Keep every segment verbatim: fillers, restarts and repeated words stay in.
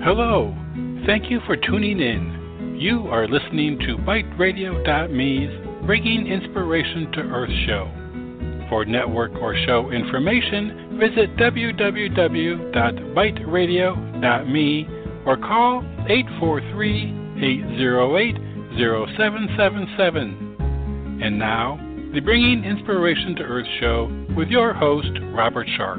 Hello. Thank you for tuning in. You are listening to Bite Radio dot me's Bringing Inspiration to Earth show. For network or show information, visit w w w dot bite radio dot me or call eight four three, eight zero eight, zero seven seven seven. And now, the Bringing Inspiration to Earth show with your host, Robert Sharp.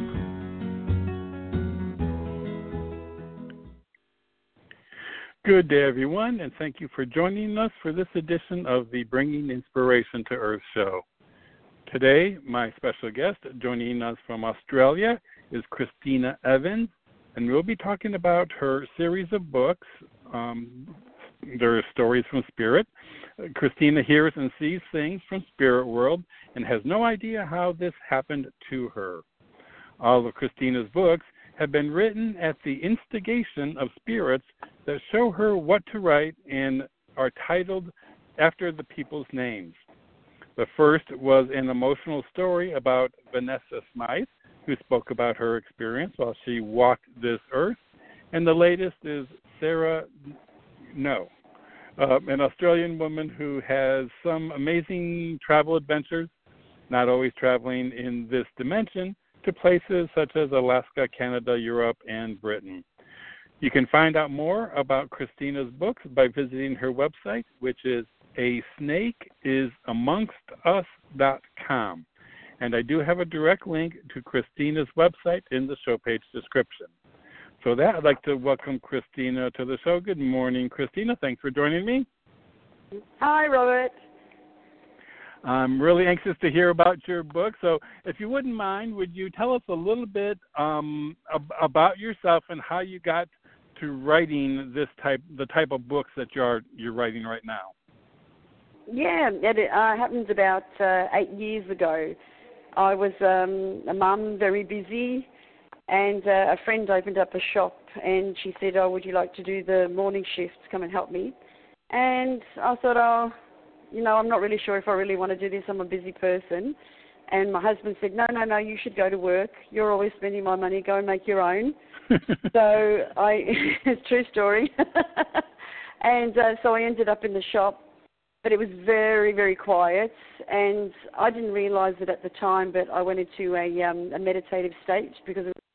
Good day, everyone, and thank you for joining us for this edition of the Bringing Inspiration to Earth show. Today, my special guest joining us from Australia is Christina Evans, and we'll be talking about her series of books. Um, there are stories from Spirit. Christina hears and sees things from Spirit World and has no idea how this happened to her. All of Christina's books have been written at the instigation of spirits that show her what to write and are titled after the people's names. The first was an emotional story about Vanessa Smythe, who spoke about her experience while she walked this earth. And the latest is Sarah No, uh, an Australian woman who has some amazing travel adventures, not always traveling in this dimension, to places such as Alaska, Canada, Europe, and Britain. You can find out more about Christina's books by visiting her website, which is a snake is amongst us dot com. And I do have a direct link to Christina's website in the show page description. So with that, I'd like to welcome Christina to the show. Good morning, Christina. Thanks for joining me. Hi, Robert. I'm really anxious to hear about your book. So if you wouldn't mind, would you tell us a little bit um, ab- about yourself and how you got to writing this type, the type of books that you're you're writing right now? Yeah, it uh, happened about uh, eight years ago. I was um, a mum, very busy, and uh, a friend opened up a shop, and she said, "Oh, would you like to do the morning shifts? Come and help me." And I thought, "Oh, you know, I'm not really sure if I really want to do this. I'm a busy person." And my husband said, no, no, no, you should go to work. You're always spending my money. Go and make your own. so I, it's a true story. and uh, so I ended up in the shop, but it was very, very quiet. And I didn't realize it at the time, but I went into a, um, a meditative state because of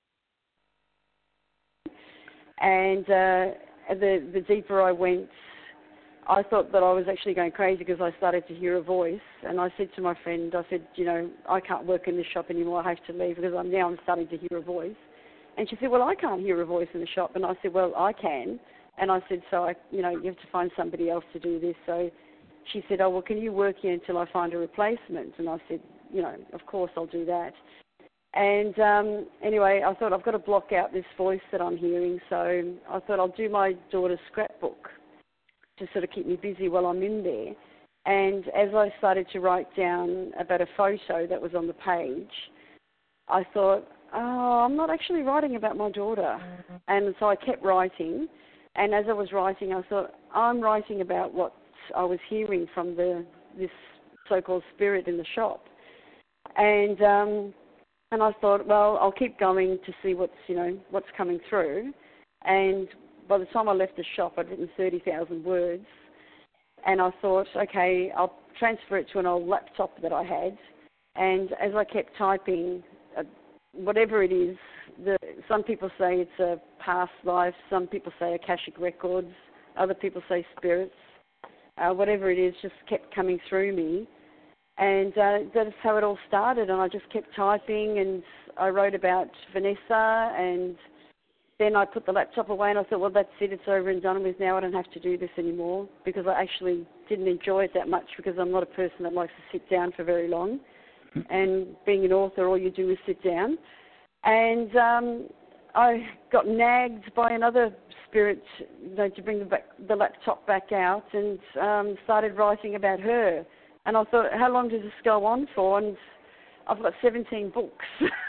and uh, the, the deeper I went, I thought that I was actually going crazy because I started to hear a voice, and I said to my friend, I said, you know, I can't work in this shop anymore. I have to leave because I'm now I'm starting to hear a voice. And she said, well, I can't hear a voice in the shop. And I said, well, I can. And I said, so I, you know, you have to find somebody else to do this. So she said, oh, well, can you work here until I find a replacement? And I said, you know, of course I'll do that. And um, anyway, I thought I've got to block out this voice that I'm hearing. So I thought I'll do my daughter's scrapbook to sort of keep me busy while I'm in there. And as I started to write down about a photo that was on the page, I thought, oh, I'm not actually writing about my daughter. Mm-hmm. And so I kept writing. And as I was writing, I thought, I'm writing about what I was hearing from the this so-called spirit in the shop. And um, and I thought, well, I'll keep going to see what's, you know, what's coming through. And by the time I left the shop, I'd written thirty thousand words, and I thought, okay, I'll transfer it to an old laptop that I had, and as I kept typing, uh, whatever it is, the, some people say it's a past life, some people say Akashic Records, other people say spirits, uh, whatever it is, just kept coming through me, and uh, that's how it all started, and I just kept typing, and I wrote about Vanessa, and then I put the laptop away and I thought, well, that's it, it's over and done with now. I don't have to do this anymore because I actually didn't enjoy it that much because I'm not a person that likes to sit down for very long. And being an author, all you do is sit down. And um, I got nagged by another spirit, you know, to bring the, back, the laptop back out and um, started writing about her. And I thought, how long does this go on for? And I've got seventeen books.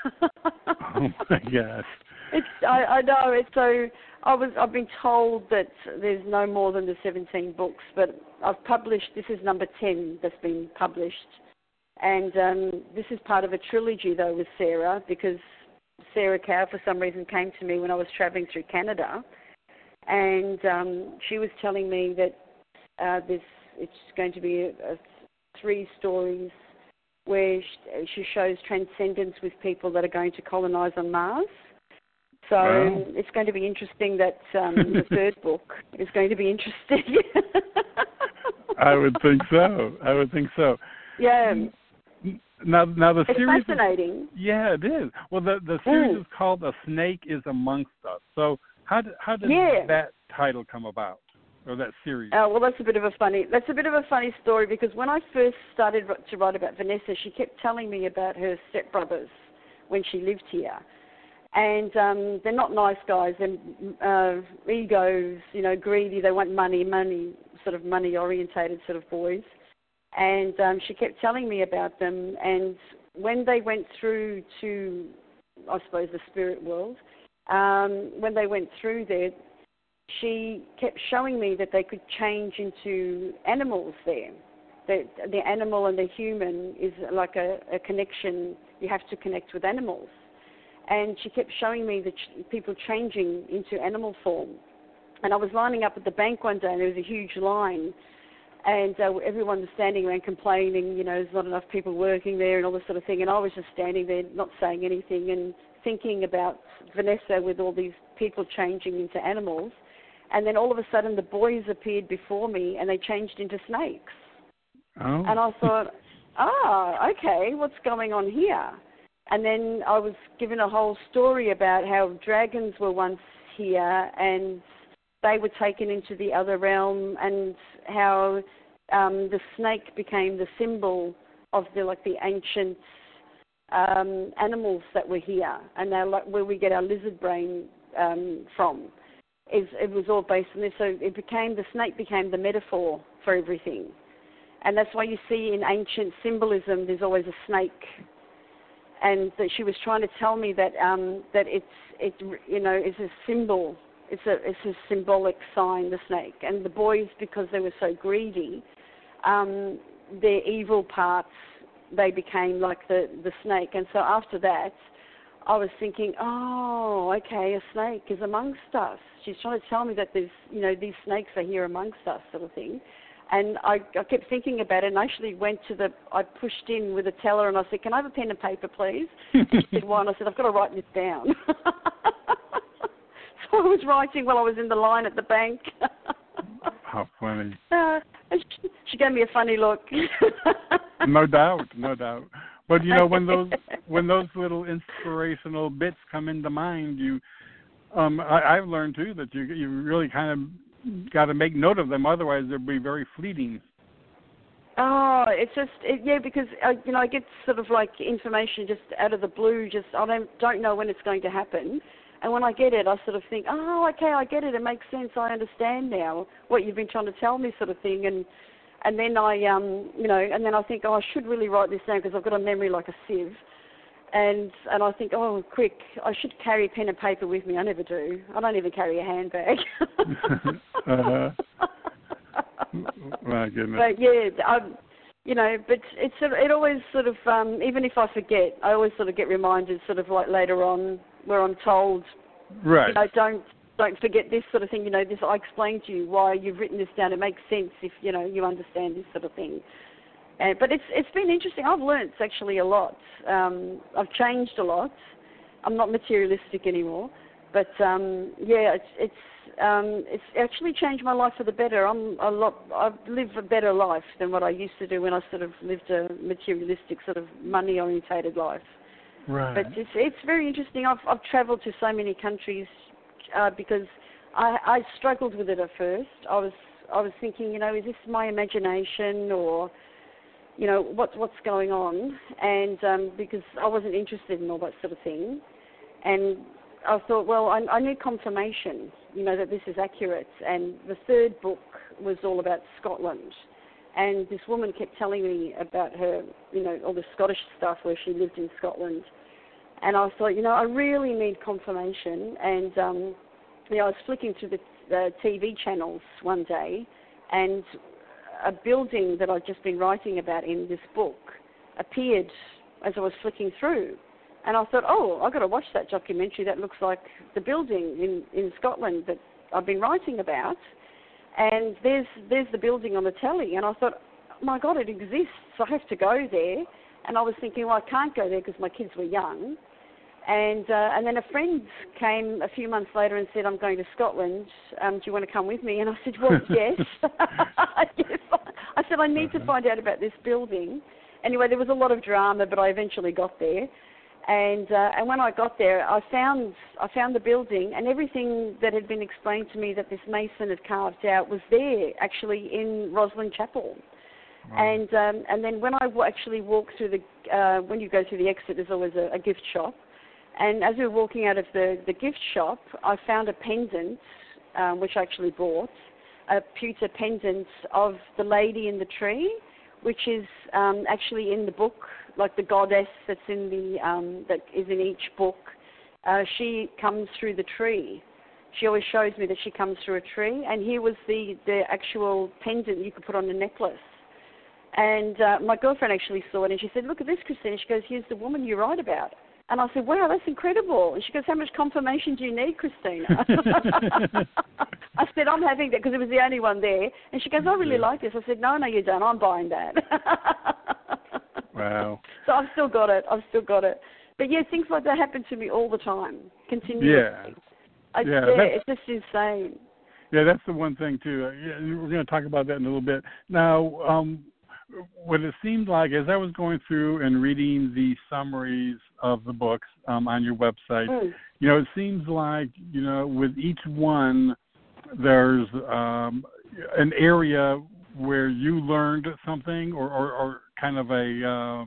Oh, my gosh. It's, I, I know, it's so, I was, I've been told that there's no more than the seventeen books, but I've published, this is number ten that's been published, and um, this is part of a trilogy, though, with Sarah, because Sarah Cow, for some reason, came to me when I was travelling through Canada, and um, she was telling me that uh, this it's going to be a, a three stories where she, she shows transcendence with people that are going to colonize on Mars. So wow. it's going to be interesting that um, the third book is going to be interesting. I would think so. I would think so. Yeah. Now, now the it's series. It's fascinating. Is, yeah, it is. Well, the the series mm. is called "A Snake Is Amongst Us." So how did how did yeah. that title come about, or that series? Uh, well, that's a bit of a funny. That's a bit of a funny story because when I first started to write about Vanessa, she kept telling me about her stepbrothers when she lived here. And um, they're not nice guys. They're uh, egos, you know, greedy. They want money, money, sort of money-orientated sort of boys. And um, she kept telling me about them. And when they went through to, I suppose, the spirit world, um, when they went through there, she kept showing me that they could change into animals there. The, the animal and the human is like a, a connection. You have to connect with animals. And she kept showing me the ch- people changing into animal form. And I was lining up at the bank one day, and there was a huge line, and uh, everyone was standing around complaining, you know, there's not enough people working there and all this sort of thing. And I was just standing there, not saying anything, and thinking about Vanessa with all these people changing into animals. And then all of a sudden, the boys appeared before me, and they changed into snakes. Oh. And I thought, ah, okay, what's going on here? And then I was given a whole story about how dragons were once here and they were taken into the other realm, and how um, the snake became the symbol of the like the ancient um, animals that were here, and they're like where we get our lizard brain um, from. Is it was all based on this, so it became the snake became the metaphor for everything, and that's why you see in ancient symbolism there's always a snake. And that she was trying to tell me that um, that it's it you know is a symbol, it's a it's a symbolic sign, the snake. And the boys, because they were so greedy, um, their evil parts, they became like the, the snake. And so after that, I was thinking, oh, okay, a snake is amongst us. She's trying to tell me that there's you know these snakes are here amongst us, sort of thing. And I, I kept thinking about it, and I actually went to the, I pushed in with a teller, and I said, can I have a pen and paper, please? And she said, why? And I said, I've got to write this down. So I was writing while I was in the line at the bank. How funny. Uh, and she, she gave me a funny look. No doubt, no doubt. But, you know, when those when those little inspirational bits come into mind, you, um, I, I've learned, too, that you you really kind of got to make note of them, otherwise they'll be very fleeting. Oh, it's just it, yeah, because uh, you know I get sort of like information just out of the blue. Just I don't don't know when it's going to happen, and when I get it, I sort of think, oh, okay, I get it. It makes sense. I understand now what you've been trying to tell me, sort of thing. And and then I um you know and then I think, oh, I should really write this down because I've got a memory like a sieve. And and I think, oh, quick, I should carry pen and paper with me. I never do. I don't even carry a handbag. uh-huh. My goodness. But yeah, I, you know, but it's it always sort of um, even if I forget, I always sort of get reminded, sort of like later on, where I'm told, right, you know, don't don't forget this sort of thing. You know, this I explained to you why you've written this down. It makes sense if you know you understand this sort of thing. Uh, but it's it's been interesting. I've learnt actually a lot. Um, I've changed a lot. I'm not materialistic anymore. But um, yeah, it's it's um, it's actually changed my life for the better. I'm a lot. I live a better life than what I used to do when I sort of lived a materialistic sort of money-orientated life. Right. But it's it's very interesting. I've I've travelled to so many countries uh, because I I struggled with it at first. I was I was thinking, you know, is this my imagination or you know, what's what's going on, and um, because I wasn't interested in all that sort of thing, and I thought, well, I, I need confirmation, you know, that this is accurate. And the third book was all about Scotland, and this woman kept telling me about her, you know, all the Scottish stuff where she lived in Scotland, and I thought, you know, I really need confirmation, and um, you know, I was flicking through the, the T V channels one day, and a building that I'd just been writing about in this book appeared as I was flicking through. And I thought, oh, I've got to watch that documentary. That looks like the building in, in Scotland that I've been writing about, and there's there's the building on the telly, and I thought, oh my God, it exists. I have to go there. And I was thinking, well, I can't go there because my kids were young. And uh, and then a friend came a few months later and said, I'm going to Scotland. Um, do you want to come with me? And I said, well, yes. yes. I said, I need to find out about this building. Anyway, there was a lot of drama, but I eventually got there. And uh, and when I got there, I found I found the building, and everything that had been explained to me that this mason had carved out was there, actually, in Roslyn Chapel. Wow. And um, and then when I w- actually walked through the, uh, when you go through the exit, there's always a, a gift shop. And as we were walking out of the, the gift shop, I found a pendant, um, which I actually bought, a pewter pendant of the lady in the tree, which is um, actually in the book, like the goddess that's in the um, that is in each book. Uh, she comes through the tree. She always shows me that she comes through a tree. And here was the, the actual pendant you could put on a necklace. And uh, my girlfriend actually saw it, and she said, look at this, Christina. She goes, here's the woman you write about. And I said, wow, that's incredible. And she goes, how much confirmation do you need, Christina? I said, I'm having that, because it was the only one there. And she goes, I really yeah. like this. I said, no, no, you don't. I'm buying that. Wow. So I've still got it. I've still got it. But, yeah, things like that happen to me all the time, continuously. Yeah. I, yeah, yeah it's just insane. Yeah, that's the one thing, too. Uh, yeah, we're going to talk about that in a little bit. Now, um, what it seemed like as I was going through and reading the summaries of the books um, on your website, mm. you know, it seems like, you know, with each one, there's um, an area where you learned something or, or, or kind of a, uh,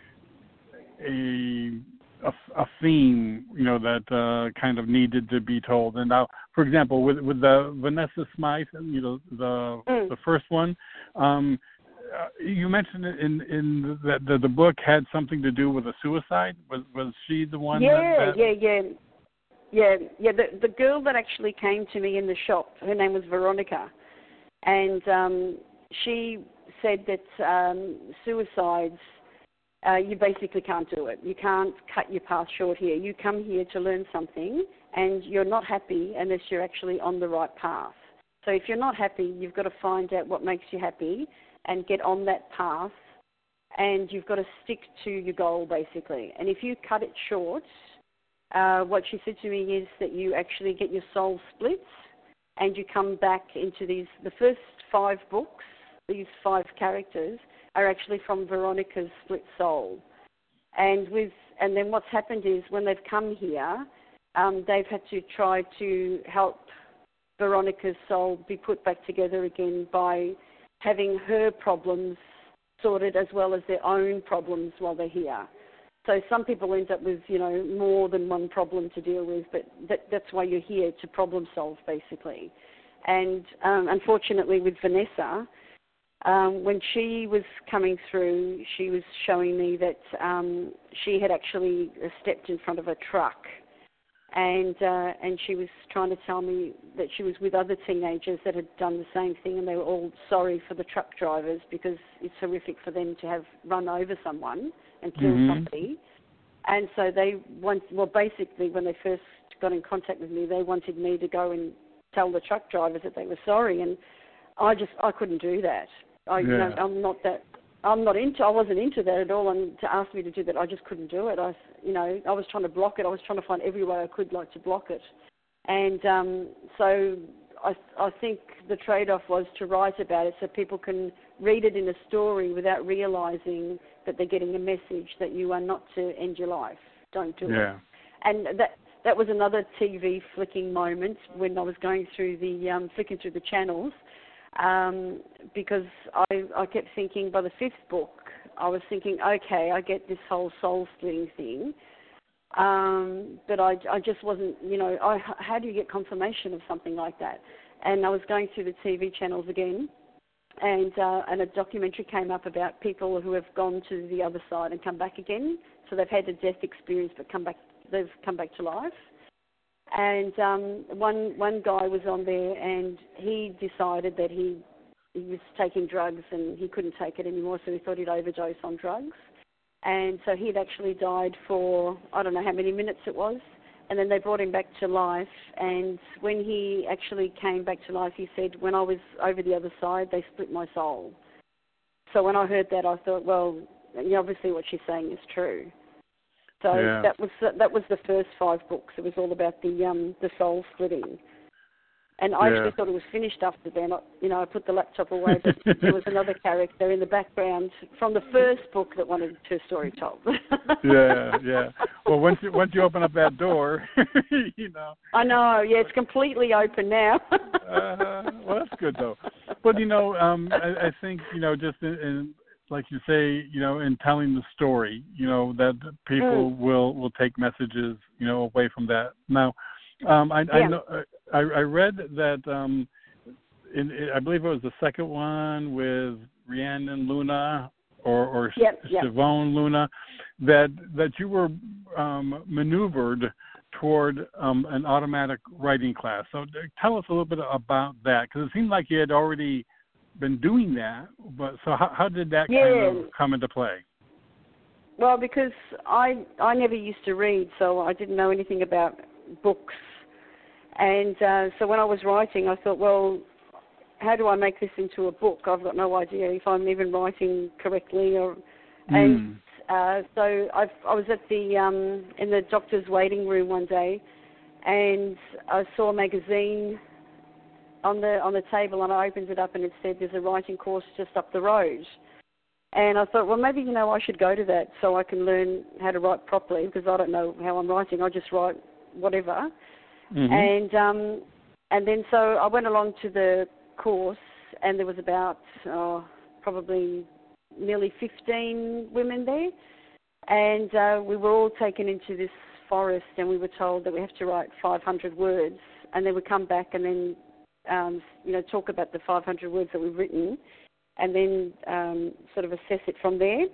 a, a, a theme, you know, that uh, kind of needed to be told. And now, for example, with, with the Vanessa Smythe, you know, the, mm. the first one, um, Uh, you mentioned it in in that the, the book had something to do with a suicide. Was was she the one? Yeah, that, that... yeah, yeah, yeah, yeah. The the girl that actually came to me in the shop, her name was Veronica, and um, she said that um, suicides, uh, you basically can't do it. You can't cut your path short here. You come here to learn something, and you're not happy unless you're actually on the right path. So if you're not happy, you've got to find out what makes you happy and get on that path, and you've got to stick to your goal, basically. And if you cut it short, uh, what she said to me is that you actually get your soul split, and you come back into these, the first five books, these five characters, are actually from Veronica's split soul. And with and then what's happened is when they've come here, um, they've had to try to help Veronica's soul be put back together again by having her problems sorted as well as their own problems while they're here. So some people end up with, you know, more than one problem to deal with, but that, that's why you're here, to problem solve, basically. And um, unfortunately with Vanessa, um, when she was coming through, she was showing me that um, she had actually stepped in front of a truck. And uh, and she was trying to tell me that she was with other teenagers that had done the same thing, and they were all sorry for the truck drivers because it's horrific for them to have run over someone and killed mm-hmm. somebody. And so they want, well, basically, when they first got in contact with me, they wanted me to go and tell the truck drivers that they were sorry, and I just I couldn't do that. I yeah. you know, I'm not that. I'm not into. I wasn't into that at all, and to ask me to do that, I just couldn't do it. I, you know, I was trying to block it. I was trying to find every way I could, like, to block it, and um, so I, I think the trade-off was to write about it so people can read it in a story without realizing that they're getting a message that you are not to end your life. Don't do yeah. it. And that that was another T V flicking moment when I was going through the um, flicking through the channels. Um, because I, I kept thinking by the fifth book, I was thinking, okay, I get this whole soul-splitting thing, um, but I, I just wasn't, you know, I, how do you get confirmation of something like that? And I was going through the T V channels again, and uh, and a documentary came up about people who have gone to the other side and come back again. So they've had a death experience, but come back, they've come back to life. And um, one one guy was on there, and he decided that he he was taking drugs and he couldn't take it anymore, so he thought he'd overdose on drugs. And so he'd actually died for, I don't know how many minutes it was, and then they brought him back to life. And when he actually came back to life, he said, when I was over the other side, they split my soul. So when I heard that, I thought, well, you know, obviously what she's saying is true. So yeah. that was that was the first five books. It was all about the um, the soul splitting. And I yeah. actually thought it was finished after then. I, you know, I put the laptop away, but there was another character in the background from the first book that wanted her story told. yeah, yeah. Well, once you once you open up that door, you know. I know. Yeah, it's completely open now. uh, well, that's good though. But you know, um, I, I think you know, just in, in like you say, you know, in telling the story, you know, that people mm. will will take messages, you know, away from that. Now. Um, I, yeah. I, know, I, I read that um, in, in, I believe it was the second one with Rhiannon Luna or, or yep, yep. Siobhan Luna, that that you were um, maneuvered toward um, an automatic writing class. So tell us a little bit about that, because it seemed like you had already been doing that. But so how, how did that yeah. kind of come into play? Well, because I I never used to read, so I didn't know anything about books. And uh, so when I was writing, I thought, well, how do I make this into a book? I've got no idea if I'm even writing correctly. Or, and mm. uh, so I've, I was at the um, in the doctor's waiting room one day, and I saw a magazine on the on the table, and I opened it up, and it said there's a writing course just up the road. And I thought, well, maybe, you know, I should go to that so I can learn how to write properly, because I don't know how I'm writing. I just write whatever. Mm-hmm. And um, and then so I went along to the course, and there was about oh, probably nearly fifteen women there, and uh, we were all taken into this forest, and we were told that we have to write five hundred words, and then we come back and then um, you know talk about the five hundred words that we've written, and then um, sort of assess it from there.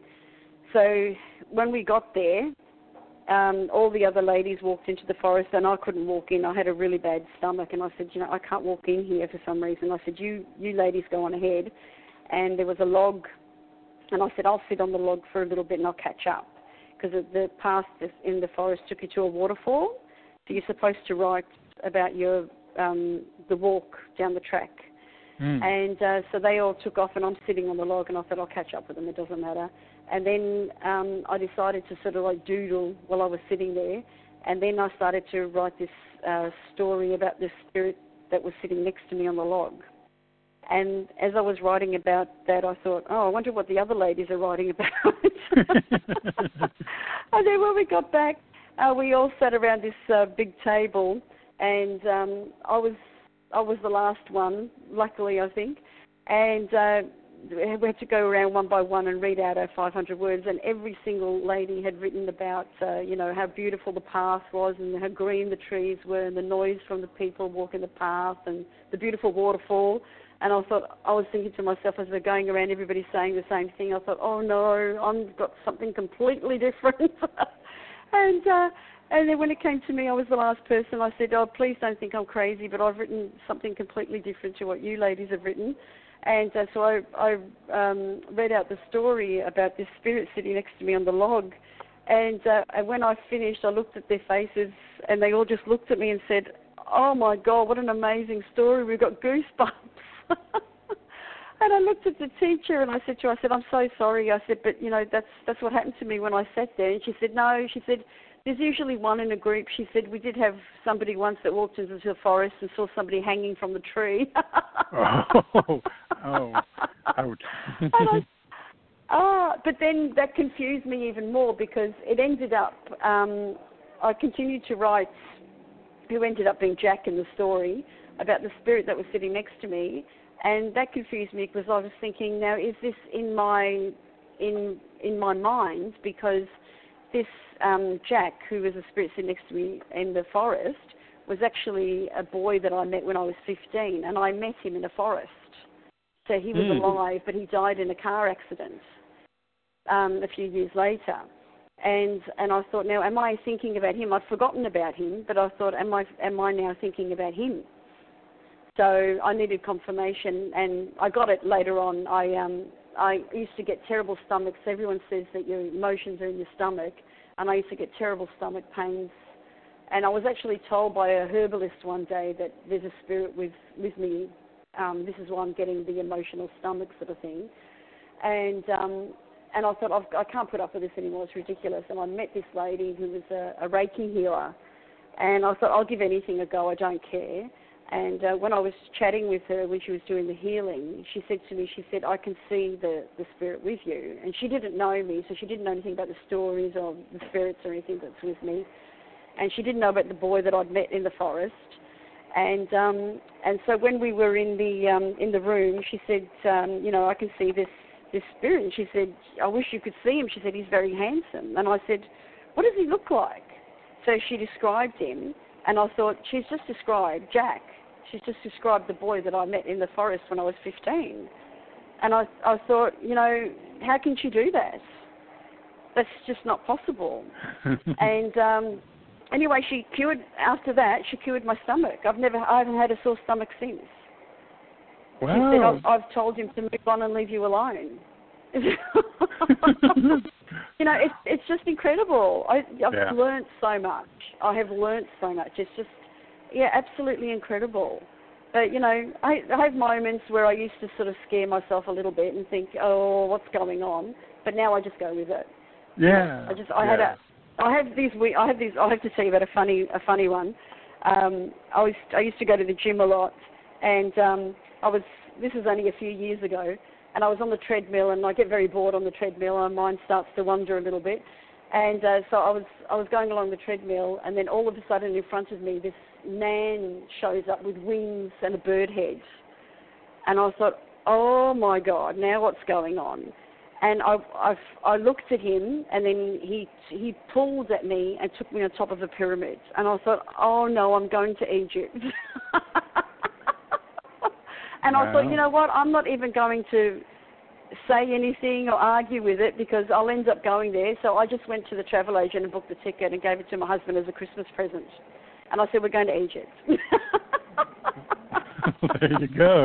So when we got there. Um, all the other ladies walked into the forest, and I couldn't walk in. I had a really bad stomach, and I said, you know, I can't walk in here for some reason. I said, you you ladies go on ahead. And there was a log, and I said, I'll sit on the log for a little bit and I'll catch up, because the path in the forest took you to a waterfall, so you're supposed to write about your um, the walk down the track. Mm. And uh, so they all took off, and I'm sitting on the log, and I thought, I'll catch up with them, it doesn't matter. And then um, I decided to sort of like doodle while I was sitting there, and then I started to write this uh, story about this spirit that was sitting next to me on the log. And as I was writing about that, I thought, oh, I wonder what the other ladies are writing about. And then when we got back, uh, we all sat around this uh, big table, and um, I was I was the last one, luckily, I think. And uh, we had to go around one by one and read out our five hundred words, and every single lady had written about, uh, you know, how beautiful the path was and how green the trees were and the noise from the people walking the path and the beautiful waterfall. And I thought, I was thinking to myself as we're going around, everybody's saying the same thing. I thought, oh no, I've got something completely different. and uh, and then when it came to me, I was the last person. I said, oh, please don't think I'm crazy, but I've written something completely different to what you ladies have written. And uh, so I, I um, read out the story about this spirit sitting next to me on the log. And, uh, and when I finished, I looked at their faces, and they all just looked at me and said, oh, my God, what an amazing story. We've got goosebumps. And I looked at the teacher, and I said to her, I said, I'm so sorry. I said, but, you know, that's that's what happened to me when I sat there. And she said, no, she said, there's usually one in a group. She said, we did have somebody once that walked into the forest and saw somebody hanging from the tree. oh, oh, ouch. and I, oh, but then that confused me even more, because it ended up, um, I continued to write who ended up being Jack in the story, about the spirit that was sitting next to me. And that confused me, because I was thinking, now, is this in my in in my mind? Because this um, Jack, who was a spirit sitting next to me in the forest, was actually a boy that I met when I was fifteen, and I met him in a forest. So he was mm. alive, but he died in a car accident um, a few years later. And and I thought, now, am I thinking about him? I'd forgotten about him, but I thought, am I am I now thinking about him? So I needed confirmation, and I got it later on. I um I used to get terrible stomachs. Everyone says that your emotions are in your stomach, and I used to get terrible stomach pains. And I was actually told by a herbalist one day that there's a spirit with, with me. Um, this is why I'm getting the emotional stomach sort of thing. And um, and I thought, I've, I can't put up with this anymore, it's ridiculous. And I met this lady who was a, a Reiki healer. And I thought, I'll give anything a go, I don't care. And uh, when I was chatting with her when she was doing the healing, she said to me, she said, I can see the, the spirit with you. And she didn't know me, so she didn't know anything about the stories or the spirits or anything that's with me. And she didn't know about the boy that I'd met in the forest. And um, and so when we were in the um, in the room, she said, um, you know, I can see this, this spirit. And she said, I wish you could see him. She said, he's very handsome. And I said, what does he look like? So she described him, and I thought, she's just described Jack. She's just described the boy that I met in the forest when I was fifteen. And I, I thought, you know, how can she do that? That's just not possible. and um, anyway, she cured, after that, she cured my stomach. I've never, I haven't had a sore stomach since. Wow. She said, I've, I've told him to move on and leave you alone. You know, it's it's just incredible. I, I've yeah. learned so much. I have learned so much. It's just, yeah, absolutely incredible. But, you know, I, I have moments where I used to sort of scare myself a little bit and think, oh, what's going on? But now I just go with it. Yeah. I just, I yeah. had a, I have these, I have these, I have to tell you about a funny, a funny one. Um, I was, I used to go to the gym a lot, and um, I was, this was only a few years ago, and I was on the treadmill, and I get very bored on the treadmill, and my mind starts to wander a little bit. And uh, so I was I was going along the treadmill, and then all of a sudden in front of me, this man shows up with wings and a bird head. And I thought, oh, my God, now what's going on? And I I, I looked at him, and then he he pulled at me and took me on top of a pyramid. And I thought, oh, no, I'm going to Egypt. And wow. I thought, you know what, I'm not even going to say anything or argue with it because I'll end up going there. So I just went to the travel agent and booked the ticket and gave it to my husband as a Christmas present. And I said, we're going to Egypt. There you go.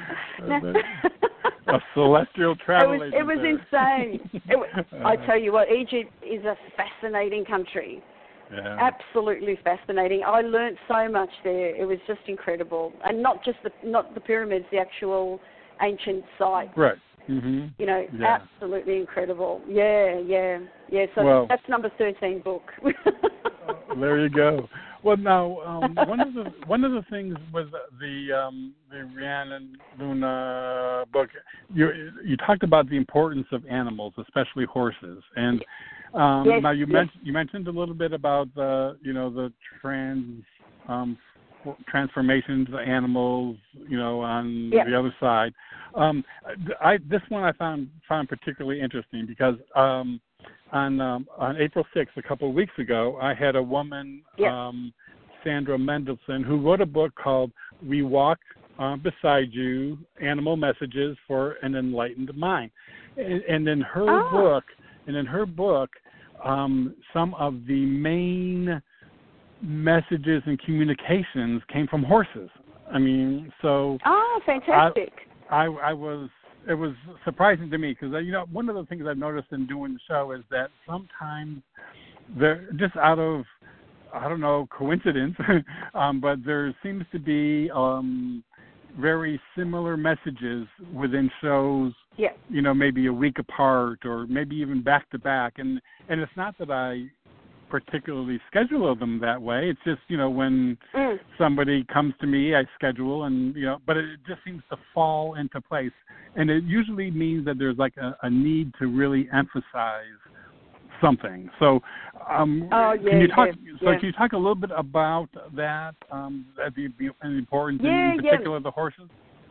A celestial travel agent. It was, it was there. insane. It, I tell you what, Egypt is a fascinating country. Yeah. Absolutely fascinating. I learnt so much there. It was just incredible, and not just the not the pyramids, the actual ancient site. Right. Mm-hmm. You know, yeah. absolutely incredible. Yeah, yeah, yeah. So well, that's number thirteen book. There you go. Well, now um, one of the one of the things was the um, the Rhiannon Luna book. You you talked about the importance of animals, especially horses, and. Um, yes, now you yes. mentioned you mentioned a little bit about the you know the trans um, transformations of animals you know on yep. the other side. Um, I this one I found found particularly interesting because um, on um, on April sixth, a couple of weeks ago, I had a woman, yep. um, Sandra Mendelson, who wrote a book called "We Walk uh, Beside You: Animal Messages for an Enlightened Mind," and, and in her oh. book. And in her book, um, some of the main messages and communications came from horses. I mean, so oh, fantastic! I, I, I was. It was surprising to me because you know one of the things I've noticed in doing the show is that sometimes they're just out of I don't know coincidence, um, but there seems to be um, very similar messages within shows. Yeah. You know, maybe a week apart or maybe even back to back. And, and it's not that I particularly schedule them that way. It's just, you know, when mm. somebody comes to me, I schedule and, you know, but it just seems to fall into place. And it usually means that there's like a, a need to really emphasize something. So, um, oh, yeah, can you talk? yeah, so, yeah. can you talk a little bit about that? Um, the, the importance yeah, in particular yeah. of the horses.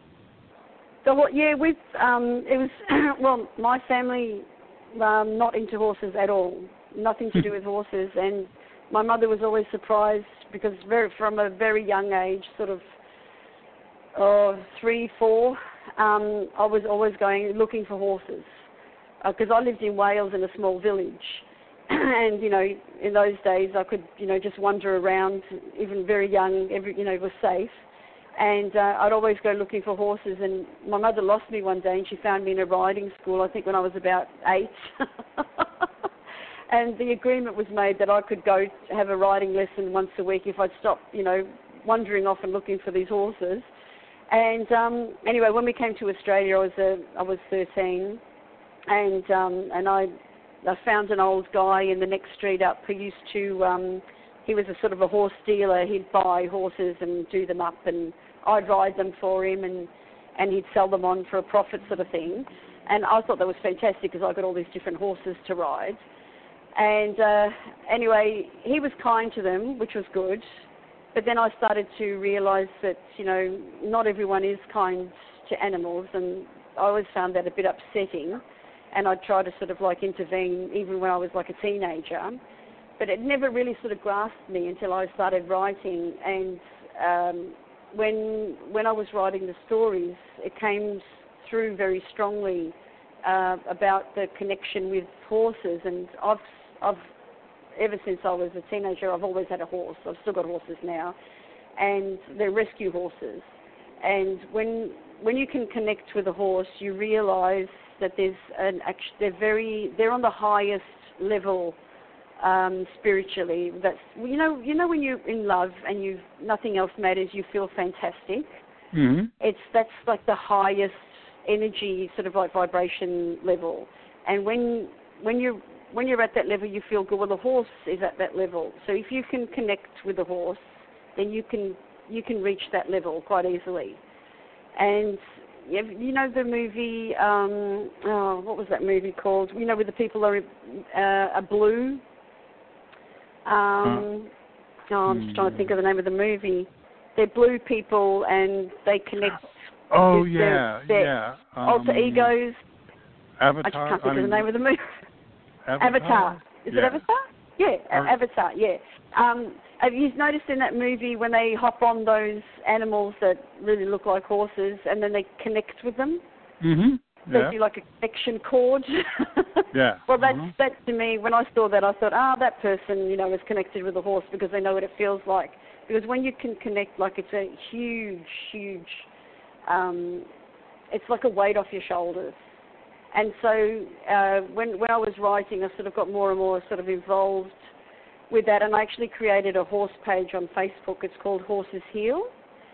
So what? Yeah, with um, it was well, my family um, not into horses at all. Nothing to do with horses, and my mother was always surprised because very from a very young age, sort of oh, three, four, um, I was always going looking for horses because uh, I lived in Wales in a small village, and you know in those days I could you know just wander around, even very young, every you know was safe. And uh, I'd always go looking for horses, and my mother lost me one day, and she found me in a riding school, I think when I was about eight. and the agreement was made that I could go have a riding lesson once a week if I'd stop, you know, wandering off and looking for these horses. And um, anyway, when we came to Australia, I was a, I was thirteen, and um, and I I found an old guy in the next street up who used to. Um, he was a sort of a horse dealer. He'd buy horses and do them up, and I'd ride them for him, and and he'd sell them on for a profit, sort of thing. And I thought that was fantastic because I got all these different horses to ride. And uh, anyway, he was kind to them, which was good. But then I started to realise that, you know, not everyone is kind to animals, and I always found that a bit upsetting. And I tried to sort of like intervene even when I was like a teenager. But it never really sort of grasped me until I started writing. And um, when when I was writing the stories, it came through very strongly uh, about the connection with horses. And I've I've ever since I was a teenager, I've always had a horse. I've still got horses now, and they're rescue horses. And when when you can connect with a horse, you realise that there's an they're very they're on the highest level um, spiritually. That's you know you know when you're in love and you nothing else matters, you feel fantastic. Mm-hmm. It's that's like the highest energy, sort of like vibration level. And when when you're when you're at that level, you feel good. Well, the horse is at that level. So if you can connect with the horse, then you can you can reach that level quite easily. And you know the movie, um, oh, what was that movie called? You know, where the people are uh, are blue. Um, oh, I'm just trying to think of the name of the movie. They're blue people, and they connect. Oh with yeah, their, their yeah. Um, alter egos. Avatar. I just can't think I of mean, the name of the movie. Avatar. Avatar. Is yeah. it Avatar? Yeah, Or, Avatar. Yeah. Um, have you noticed in that movie when they hop on those animals that really look like horses, and then they connect with them? Mm-hmm. Yeah. They do like a connection cord. yeah. Well, that's uh-huh. that to me. When I saw that, I thought, ah, oh, that person, you know, is connected with a horse because they know what it feels like. Because when you can connect, like it's a huge, huge. Um, it's like a weight off your shoulders. And so uh, when when I was writing, I sort of got more and more sort of involved with that, and I actually created a horse page on Facebook. It's called Horses Heal,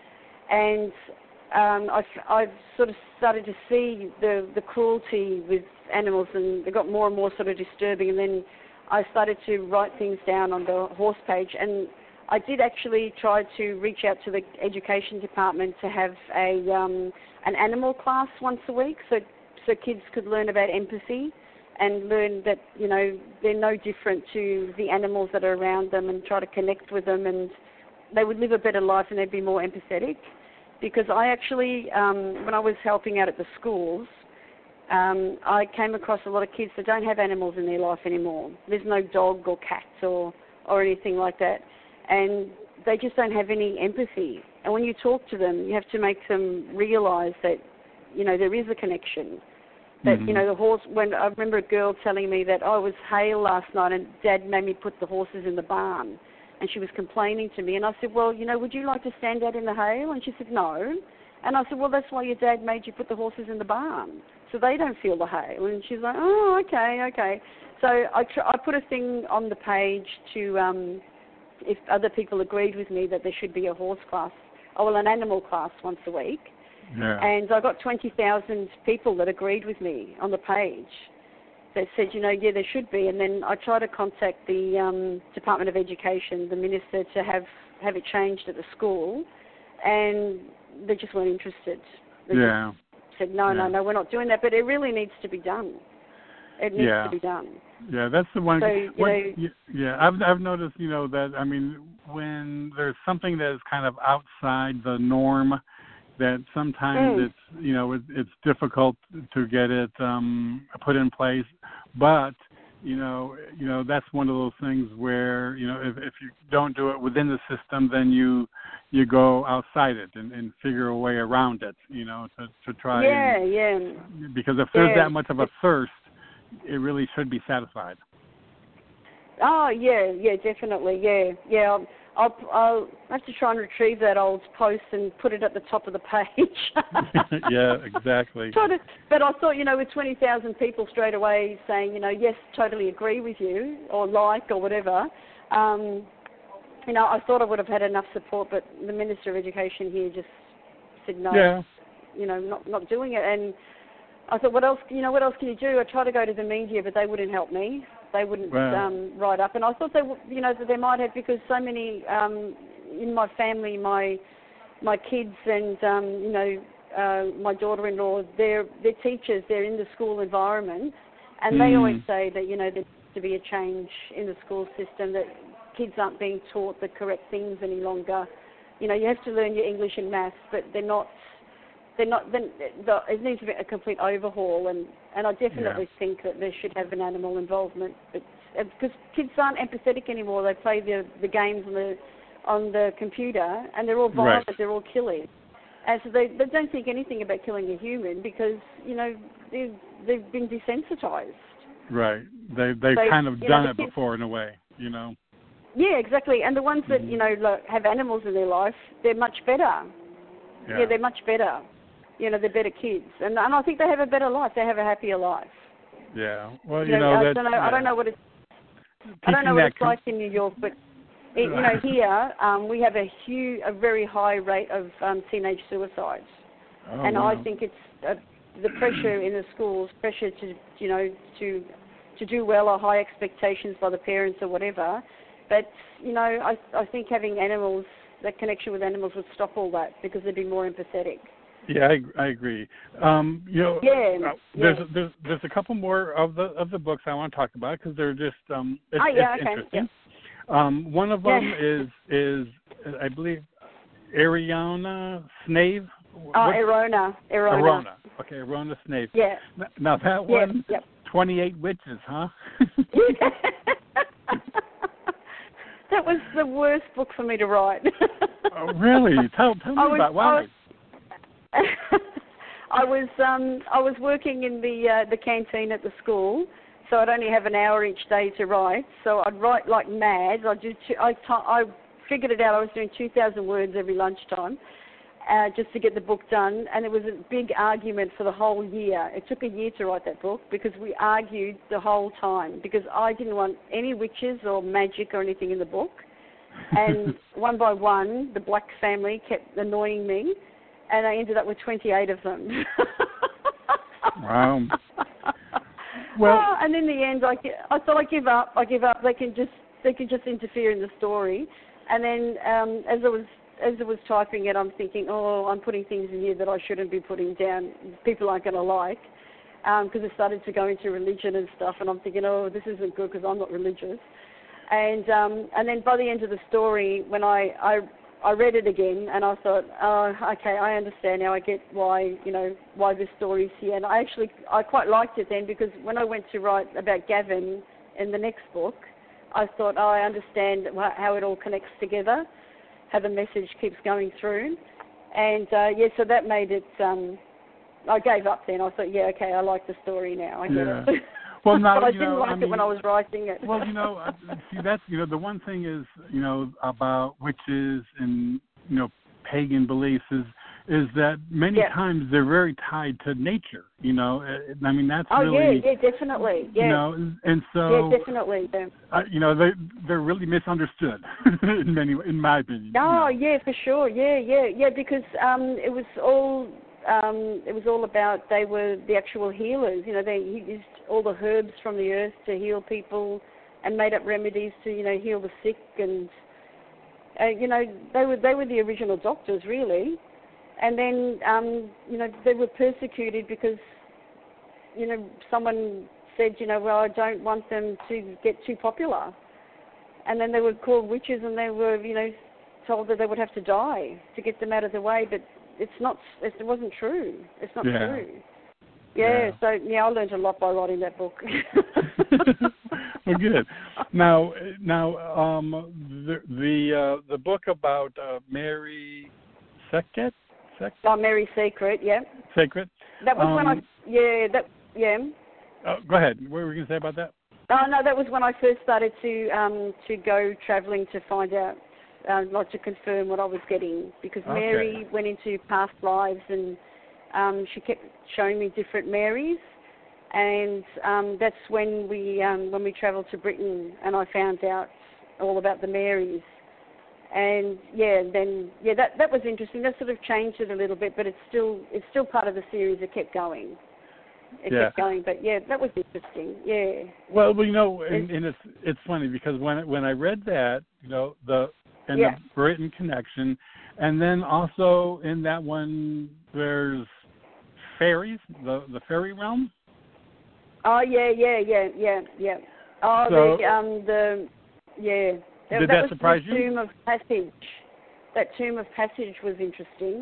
and um, I've, I've sort of started to see the, the cruelty with animals, and it got more and more sort of disturbing, and then I started to write things down on the horse page, and I did actually try to reach out to the education department to have a um, an animal class once a week, so so kids could learn about empathy and learn that, you know, they're no different to the animals that are around them, and try to connect with them, and they would live a better life and they'd be more empathetic. Because I actually, um, when I was helping out at the schools, um, I came across a lot of kids that don't have animals in their life anymore. There's no dog or cat or, or anything like that. And they just don't have any empathy. And when you talk to them, you have to make them realise that, you know, there is a connection. That, mm-hmm. you know, the horse, when I remember a girl telling me that, oh, it was hail last night and Dad made me put the horses in the barn. And she was complaining to me. And I said, well, you know, would you like to stand out in the hail? And she said, no. And I said, well, that's why your dad made you put the horses in the barn, so they don't feel the hail. And she's like, oh, okay, okay. So I, tr- I put a thing on the page to, um, if other people agreed with me that there should be a horse class, oh, well, an animal class once a week. Yeah. And I got twenty thousand people that agreed with me on the page that said, you know, yeah, there should be. And then I tried to contact the um, Department of Education, the minister, to have, have it changed at the school, and they just weren't interested. They yeah. just said, no, yeah. no, no, we're not doing that. But it really needs to be done. It needs yeah. to be done. Yeah, that's the one. So, you what, know, yeah, I've I've noticed, you know, that, I mean, when there's something that is kind of outside the norm, that sometimes mm. it's, you know, it, it's difficult to get it um, put in place. But, you know, you know, that's one of those things where, you know, if, if you don't do it within the system, then you you go outside it and, and figure a way around it, you know, to, to try. Yeah, and, yeah. Because if there's yeah. that much of a thirst, it really should be satisfied. Oh, yeah, yeah, definitely, yeah. Yeah, I'll, I'll have to try and retrieve that old post and put it at the top of the page. Yeah, exactly. Try to, but I thought, you know, with twenty thousand people straight away saying, you know, yes, totally agree with you, or like, or whatever, um, you know, I thought I would have had enough support, but the Minister of Education here just said no, yeah. you know, not not doing it. And I thought, what else, you know, what else can you do? I tried to go to the media, but they wouldn't help me. They wouldn't wow. um, write up. And I thought they, you know, that they might have, because so many um, in my family, my my kids and, um, you know, uh, my daughter-in-law, they're, they're teachers, they're in the school environment, and mm. they always say that, you know, there needs to be a change in the school system, that kids aren't being taught the correct things any longer. You know, you have to learn your English and maths, but they're not, they're not, then the, it needs to be a complete overhaul, and, and I definitely yeah. think that there should have an animal involvement, but, because kids aren't empathetic anymore. They play the, the games on the, on the computer, and they're all violent, right. they're all killing. And so they, they don't think anything about killing a human because, you know, they've, they've been desensitized. Right. They, they've so, kind of you done know, it before in a way, you know. Yeah, exactly. And the ones that, mm-hmm. you know, like, have animals in their life, they're much better. Yeah. yeah, they're much better. You know, they're better kids. And, and I think they have a better life. They have a happier life. Yeah. Well, you, you know, know, I that, don't know, yeah. I don't know what it's, Teaching I don't know what it's com- like in New York, but, it, you know, here um, we have a huge, a very high rate of um, teenage suicides. oh, and wow. I think it's uh, the pressure in the schools, pressure to, you know, to to do well, or high expectations by the parents or whatever. But, you know, I I think having animals, that connection with animals would stop all that because they'd be more empathetic. Yeah, I, I agree. Um, you know, yeah, uh, there's yeah. there's there's a couple more of the of the books I want to talk about because they're just um, it's, oh, yeah, it's okay. interesting. Yeah. Um, one of them yeah. is is I believe Ariana Snave. Oh, Arona. Arona. Arona. Okay, Arona Snave. Yeah. Now that yeah. one, yep. twenty-eight witches, huh? That was the worst book for me to write. Oh, really? Tell tell me I was, about why. I was, I was um I was working in the uh, the canteen at the school, so I'd only have an hour each day to write. So I'd write like mad. I do two, I I figured it out. I was doing two thousand words every lunchtime, uh, just to get the book done. And it was a big argument for the whole year. It took a year to write that book because we argued the whole time because I didn't want any witches or magic or anything in the book. And one by one, the Black family kept annoying me. And I ended up with twenty-eight of them. Wow. Well, oh, and in the end, I, I thought I give up. I give up. They can just they can just interfere in the story. And then um, as I was as I was typing it, I'm thinking, oh, I'm putting things in here that I shouldn't be putting down. People aren't going to like because um, it started to go into religion and stuff. And I'm thinking, oh, this isn't good because I'm not religious. And um, and then by the end of the story, when I, I I read it again, and I thought, oh, okay, I understand now. I get why, you know, why this story's here. And I actually, I quite liked it then because when I went to write about Gavin in the next book, I thought, oh, I understand how it all connects together, how the message keeps going through. And, uh, yeah, so that made it, um, I gave up then. I thought, yeah, okay, I like the story now. I get yeah. it. Well, now, but I you didn't know, like I it mean, when I was writing it. Well, you know, see, that's, you know, the one thing is, you know, about witches and, you know, pagan beliefs is, is that many yeah. times they're very tied to nature, you know. I mean, that's oh, really. yeah, yeah, definitely. Yeah. You know, and so. Yeah, definitely. Yeah. Uh, you know, they, they're really misunderstood in many, in my opinion. Oh, you know. yeah, for sure. Yeah, yeah, yeah, because um, it was all. Um, it was all about they were the actual healers. You know, they used all the herbs from the earth to heal people, and made up remedies to you know heal the sick. And uh, you know they were they were the original doctors really. And then um, you know they were persecuted because you know someone said you know well I don't want them to get too popular, and then they were called witches and they were you know told that they would have to die to get them out of the way, but. It's not. It wasn't true. It's not yeah. true. Yeah, yeah. So yeah, I learned a lot by writing that book. Well, good. Now, now, um, the the uh, the book about uh, Mary Sackett. Sackett? Oh, Mary Secret. Yeah. Secret. That was um, when I. Yeah. That. Yeah. Uh, go ahead. What were you going to say about that? Oh no, that was when I first started to um, to go travelling to find out uh, like to confirm what I was getting, because Okay. Mary went into past lives, and um, she kept showing me different Marys, and um, that's when we um, when we travelled to Britain, and I found out all about the Marys. And yeah, then yeah, that that was interesting. That sort of changed it a little bit, but it's still it's still part of the series. It kept going. It yeah. kept going, but yeah, that was interesting. Yeah. Well, well, you know, and, and it's it's funny because when when I read that, you know, the and Yeah. the Britain connection, and then also in that one there's fairies, the the fairy realm. Oh yeah, yeah, yeah, yeah, yeah. Oh, So, the um the yeah. That, did that that was surprise the you? Tomb of Passage. That Tomb of Passage was interesting.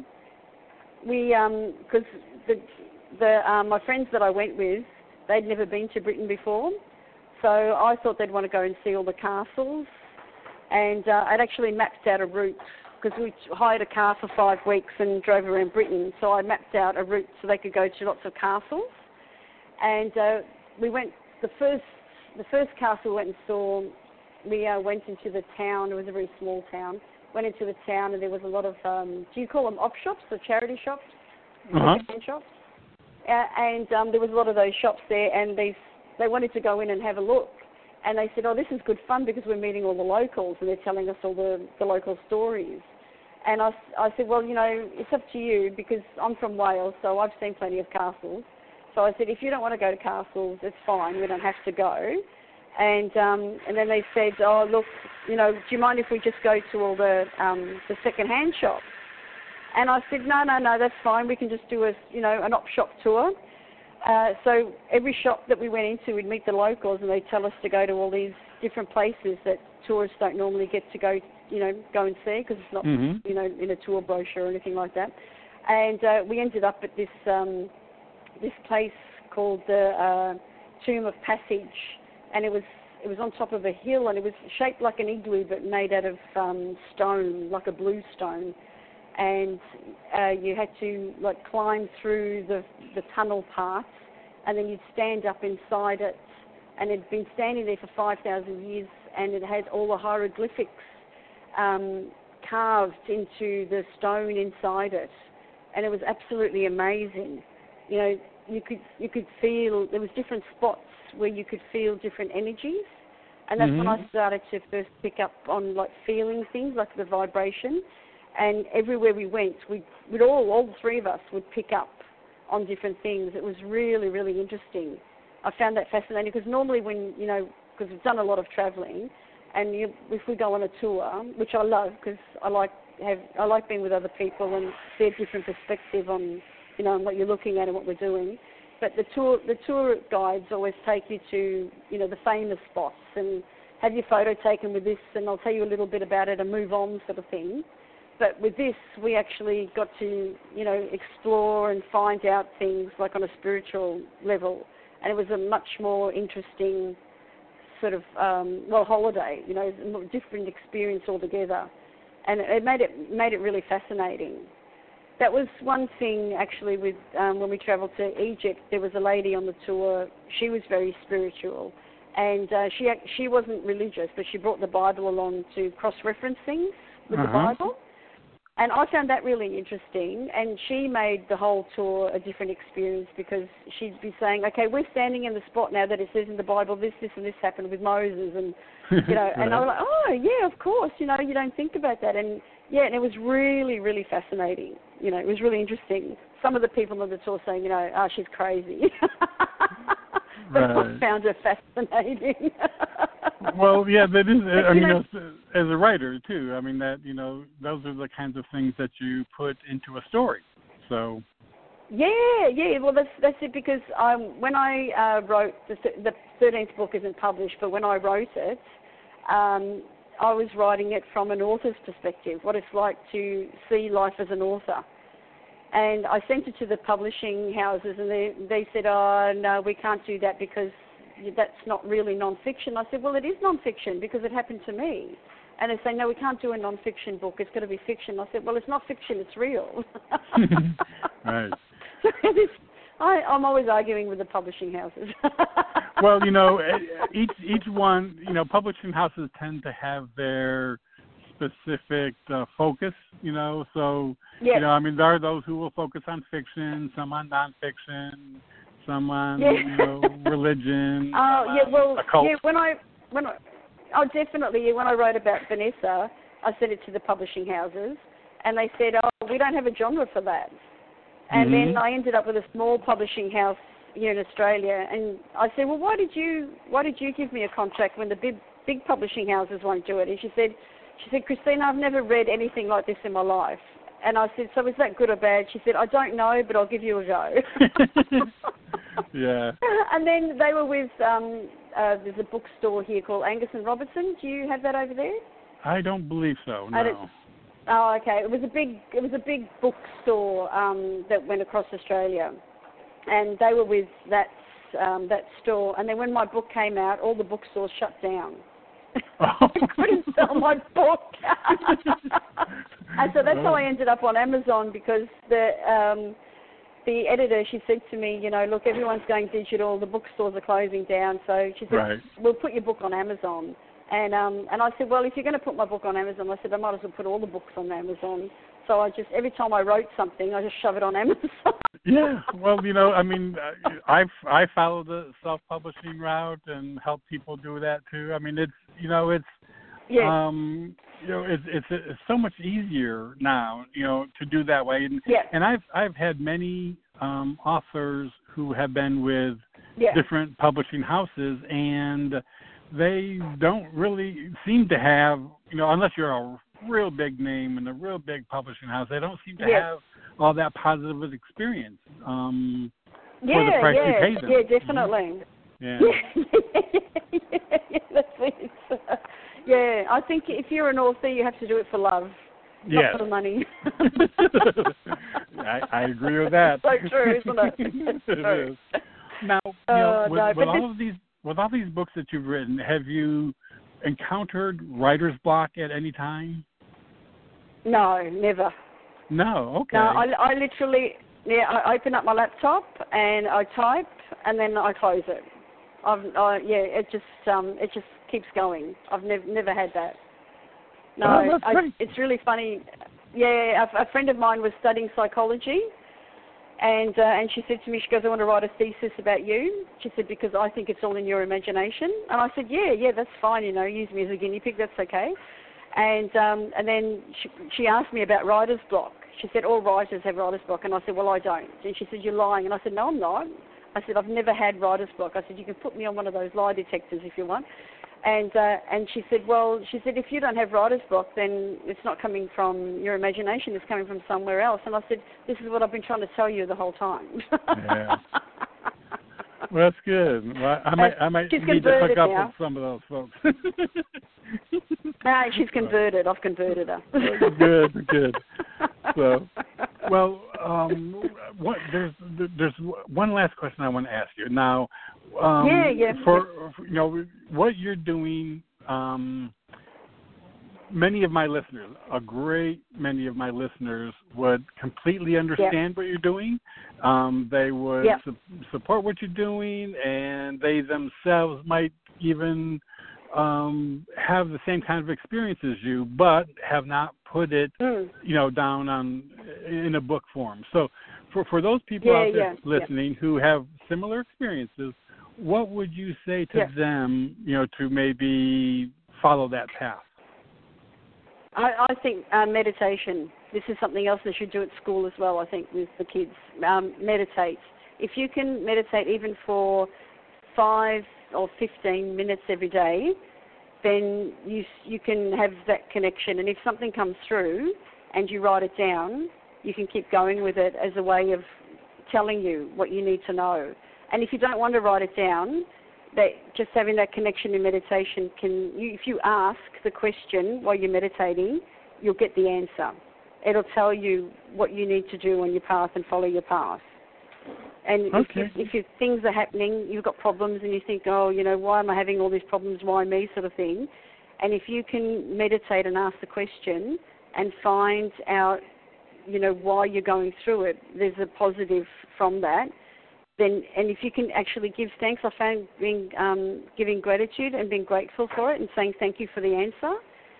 We um because the the um, my friends that I went with, they'd never been to Britain before, so I thought they'd want to go and see all the castles, and uh, I'd actually mapped out a route because we hired a car for five weeks and drove around Britain. So I mapped out a route so they could go to lots of castles, and uh, we went the first the first castle we went and saw. We uh, went into the town. It was a very small town. Went into the town, and there was a lot of, um, do you call them op shops or charity shops? Uh-huh. shops? Uh, and um, there was a lot of those shops there, and they they wanted to go in and have a look. And they said, oh, this is good fun because we're meeting all the locals, and they're telling us all the, the local stories. And I, I said, well, you know, it's up to you, because I'm from Wales, so I've seen plenty of castles. So I said, if you don't want to go to castles, it's fine. We don't have to go. And um, and then they said, oh, look, you know, do you mind if we just go to all the um, the second-hand shops? And I said, no, no, no, that's fine. We can just do a, you know, an op shop tour. Uh, so every shop that we went into, we'd meet the locals, and they'd tell us to go to all these different places that tourists don't normally get to go, you know, go and see, because it's not, Mm-hmm. you know, in a tour brochure or anything like that. And uh, we ended up at this um, this place called the uh, Tomb of Passage. And it was it was on top of a hill, and it was shaped like an igloo, but made out of um, stone, like a blue stone. And uh, you had to like climb through the the tunnel part, and then you'd stand up inside it. And it'd been standing there for five thousand years, and it had all the hieroglyphics um, carved into the stone inside it, and it was absolutely amazing. You know, you could you could feel there was different spots where you could feel different energies, and that's Mm-hmm. when I started to first pick up on like feeling things, like the vibration. And everywhere we went, we would all all three of us would pick up on different things. It was really really interesting. I found that fascinating because normally when you know because we've done a lot of travelling, and you, if we go on a tour, which I love because I like have I like being with other people and their different perspective on you know on what you're looking at and what we're doing. But the tour the tour guides always take you to you know the famous spots and have your photo taken with this, and I'll tell you a little bit about it and move on, sort of thing. But with this, we actually got to you know explore and find out things like on a spiritual level, and it was a much more interesting sort of um, well holiday, you know, a different experience altogether, and it made it made it really fascinating. That was one thing actually with um, when we travelled to Egypt. There was a lady on the tour. She was very spiritual, and uh, she she wasn't religious, but she brought the Bible along to cross-reference things with Uh-huh. the Bible, and I found that really interesting. And she made the whole tour a different experience because she'd be saying, "Okay, we're standing in the spot now that it says in the Bible this, this, and this happened with Moses," and you know, and I was like, "Oh yeah, of course." You know, you don't think about that, and yeah, and it was really, really fascinating. You know, it was really interesting. Some of the people on the tour saying, you know, oh, she's crazy. But Right. I found her fascinating. Well, yeah, that is. I you mean, know, as, as a writer too. I mean, that you know, those are the kinds of things that you put into a story. So. yeah, yeah. Well, that's that's it because um, when I uh, wrote the th- the thirteenth book isn't published, but when I wrote it, um, I was writing it from an author's perspective, what it's like to see life as an author. And I sent it to the publishing houses, and they they said, oh, no, we can't do that because that's not really non-fiction. I said, well, it is non-fiction because it happened to me. And they say, no, we can't do a non-fiction book. It's got to be fiction. I said, well, it's not fiction. It's real. Right. So it's, I, I'm always arguing with the publishing houses. Well, you know, each each one, you know, publishing houses tend to have their specific uh, focus, you know. So, yeah. you know, I mean, there are those who will focus on fiction, some on nonfiction, some on, yeah. you know, religion. Oh, yeah, well, occult. yeah, when I, when I, oh, definitely, when I wrote about Vanessa, I sent it to the publishing houses, and they said, oh, we don't have a genre for that. And mm-hmm. then I ended up with a small publishing house here in Australia, and I said, well, why did you, why did you give me a contract when the big, big publishing houses won't do it? And she said, she said, Christina, I've never read anything like this in my life. And I said, so is that good or bad? She said, I don't know, but I'll give you a go. Yeah. And then they were with, um, uh, there's a bookstore here called Angus and Robertson. Do you have that over there? I don't believe so, no. Oh, okay. It was a big, it was a big bookstore um, that went across Australia, and they were with that um, that store. And then when my book came out, all the bookstores shut down. Oh. I couldn't sell my book, and so that's how I ended up on Amazon, because the um, the editor, she said to me, you know, look, everyone's going digital, the bookstores are closing down, so she said, right. we'll put your book on Amazon. And um, and I said, well, if you're going to put my book on Amazon, I said, I might as well put all the books on Amazon. So I just, every time I wrote something, I just shove it on Amazon. Yeah, well, you know, I mean, I I follow the self-publishing route and help people do that too. I mean, it's, you know, it's, yeah. um, you know, it's, it's it's so much easier now, you know, to do that way. And yeah. and I've I've had many um, authors who have been with yeah. different publishing houses, and they don't really seem to have, you know, unless you're a real big name in a real big publishing house, they don't seem to yeah. have all that positive experience um, yeah, for the price yeah, you pay them. Yeah, definitely. Yeah. Yeah, yeah, yeah, that's it. Uh, yeah, I think if you're an author, you have to do it for love, yes. not for the money. I, I agree with that. It's so true, isn't it? It's it true. is. Now, you uh, know, with, no, with all this, of these with all these books that you've written, have you encountered writer's block at any time? No, never. No, okay. No, I, I literally, yeah, I open up my laptop and I type and then I close it. I've, I, yeah, it just, um, it just keeps going. I've never, never had that. No, oh, that's I, great. it's really funny. Yeah, a, a friend of mine was studying psychology, and uh, and she said to me, she goes, I want to write a thesis about you. She said, because I think it's all in your imagination. And I said, yeah, yeah, that's fine. You know, use me as a guinea pig. That's okay. And um, and then she, she asked me about writer's block. She said, all writers have writer's block. And I said, well, I don't. And she said, you're lying. And I said, no, I'm not. I said, I've never had writer's block. I said, you can put me on one of those lie detectors if you want. And uh, and she said, well, she said, if you don't have writer's block, then it's not coming from your imagination. It's coming from somewhere else. And I said, this is what I've been trying to tell you the whole time. Yeah. Well, that's good. Well, I might, I might need to hook up now. with some of those folks. No, she's converted. I've converted her. Good, good. So, well, um, what, there's there's one last question I want to ask you now. Um, yeah, yeah. For you know what you're doing. Um, many of my listeners, a great many of my listeners, would completely understand yeah. what you're doing. Um, they would yeah. su- support what you're doing, and they themselves might even um, have the same kind of experience as you, but have not put it, mm. you know, down on in a book form. So, for for those people yeah, out there yeah, listening yeah. who have similar experiences, what would you say to yeah. them, you know, to maybe follow that path? I, I think uh, meditation. This is something else they should do at school as well, I think, with the kids. Um, meditate. If you can meditate even for five or fifteen minutes every day, then you you can have that connection. And if something comes through and you write it down, you can keep going with it as a way of telling you what you need to know. And if you don't want to write it down, that just having that connection in meditation can, you, if you ask the question while you're meditating, you'll get the answer. It'll tell you what you need to do on your path and follow your path. And okay. if, you, if you, things are happening, you've got problems and you think, oh, you know, why am I having all these problems, why me, sort of thing. And if you can meditate and ask the question and find out, you know, why you're going through it, there's a positive from that. Then, and if you can actually give thanks, I found being um, giving gratitude and being grateful for it and saying thank you for the answer,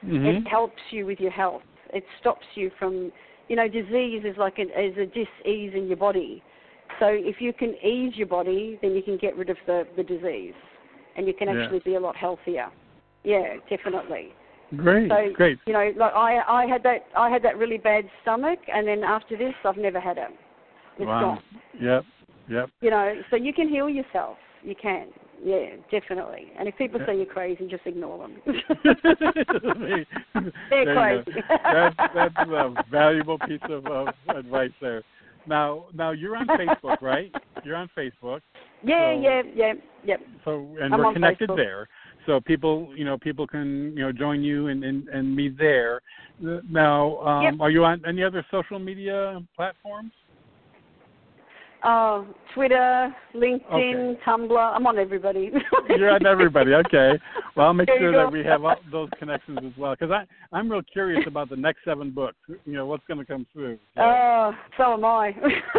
Mm-hmm. It helps you with your health. It stops you from, you know, disease is like an, is a dis-ease in your body. So if you can ease your body, then you can get rid of the, the disease, and you can actually yeah. be a lot healthier. Yeah, definitely. Great, so, great. You know, like I, I had that, I had that really bad stomach, and then after this, I've never had it. It's wow. gone. Yep, yep. You know, so you can heal yourself. You can. Yeah, definitely. And if people say you're crazy, just ignore them. They're there crazy. That's, that's a valuable piece of, of advice there. Now, now you're on Facebook, right? You're on Facebook. Yeah, so, yeah, yeah, yeah. So, and I'm we're on connected Facebook. there. So people, you know, people can, you know, join you and, and, and me there. Now, um, yep. are you on any other social media platforms? Uh, Twitter, LinkedIn, okay. Tumblr. I'm on everybody. You're on everybody. Okay. Well, I'll make there sure that we have all those connections as well, because I I'm real curious about the next seven books. You know, what's going to come through. Oh, so. uh, so am I.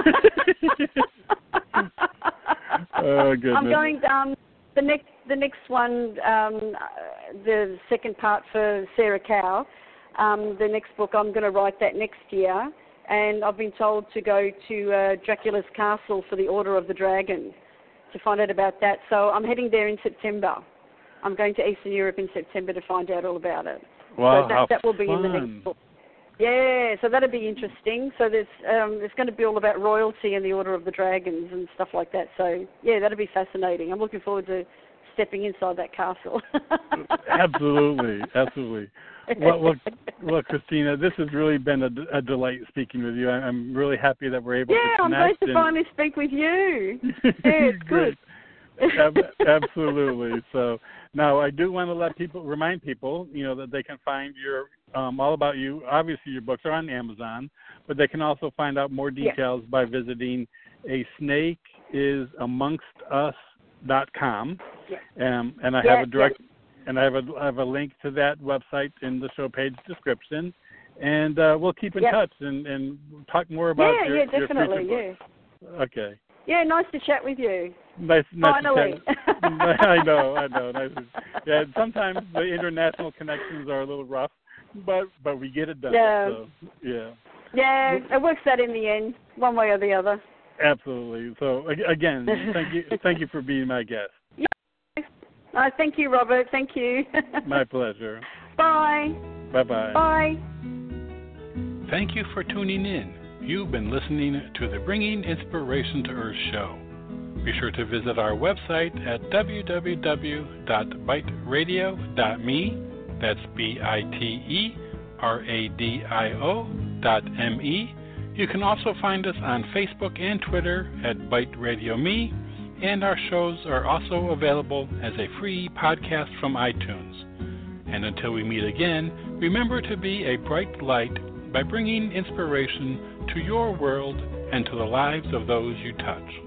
Oh goodness. I'm going um the next the next one um the second part for Sarah Cow. Um, the next book I'm going to write that next year. And I've been told to go to uh, Dracula's Castle for the Order of the Dragon to find out about that. So I'm heading there in September. I'm going to Eastern Europe in September to find out all about it. Wow, so that, how that will be fun. in the next book. Yeah, so that'll be interesting. So there's um, there's going to be all about royalty and the Order of the Dragons and stuff like that. So yeah, that'll be fascinating. I'm looking forward to stepping inside that castle. Absolutely, absolutely. Well, well, well, Christina, this has really been a, a delight speaking with you. I'm really happy that we're able yeah, to connect. Yeah, I'm glad to and... finally speak with you. Yeah, it's good. Absolutely. So now I do want to let people, remind people, you know, that they can find your, um, all about you. Obviously, your books are on Amazon, but they can also find out more details yeah. by visiting a snake is amongst us dot com. Yeah. Um, and I yeah, have a direct, yeah. and I have a, I have a link to that website in the show page description. And uh, we'll keep in yeah. touch and, and talk more about yeah, your, yeah, definitely, your future yeah. books. Okay. Yeah, nice to chat with you. Nice, nice Finally. to chat. I know, I know. Nice to, yeah, sometimes the international connections are a little rough, but but we get it done. Yeah. So, yeah. Yeah, it works out in the end, one way or the other. Absolutely. So again, thank you, thank you for being my guest. Yeah. Uh, thank you, Robert. Thank you. My pleasure. Bye. Bye-bye. Bye. Thank you for tuning in. You've been listening to the Bringing Inspiration to Earth show. Be sure to visit our website at w w w dot bite radio dot m e. That's B I T E R A D I O dot M E. You can also find us on Facebook and Twitter at Bite Radio Me, and our shows are also available as a free podcast from iTunes. And until we meet again, remember to be a bright light by bringing inspiration to your world and to the lives of those you touch.